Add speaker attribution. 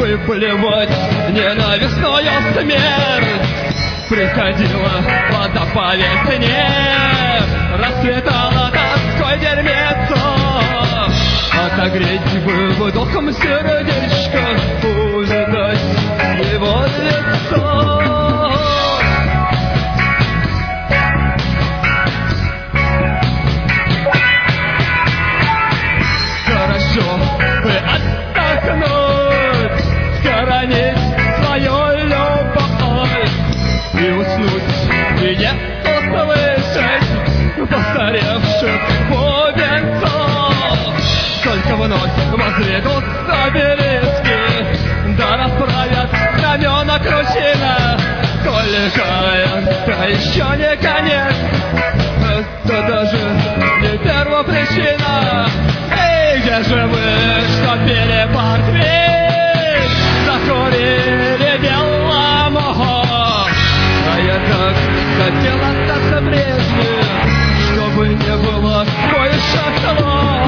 Speaker 1: выплевать ненавистную смерть. Приходила вода по весне, расцветала тоской дерьмецо. Отогреть бы вдохом сердечко, увидать его лицо. Хорошо бы отдохнуть, схоронить свою любовь и уснуть, и не услышать постаревших бубенцов. Только вновь возведут обелиски, да расправят знамена кручина. Только это еще не конец, это даже не первопричина. Эй, где же вы, что пили портвейн, закурили белому? А я так хотел остаться прежним, чтобы не было больше слов.